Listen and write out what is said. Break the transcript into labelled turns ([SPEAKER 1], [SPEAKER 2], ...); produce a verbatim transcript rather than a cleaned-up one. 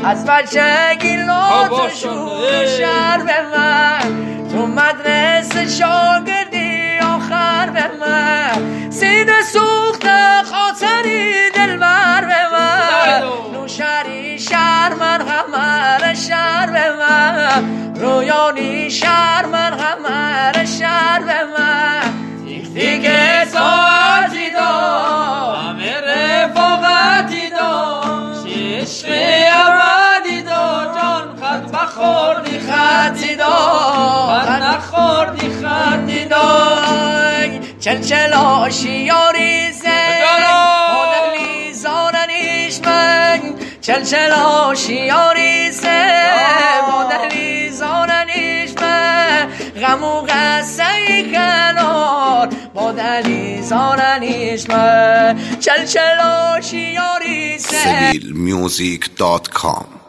[SPEAKER 1] از بچگی لطفشون شهر به من تو مدرسه شاگردی آخر به من سینه سوخت خاطری دلبر به من نوشری شهر من غمر شهر به من رویانی شهر من غمر شهر به من یکتی که ساعتی دار همه رفاقتی دار عشق ابدی دار جان خط بخوردی خطی دار خط نخوردی خطی دار چلچلا شیاری زن مادلی زاننیش من چلچلا شیاری زن مادلی زاننیش من غمو قصه کنار مادلی زاننیش من چلچلا شیاری زن
[SPEAKER 2] سویل میوزیک دات کام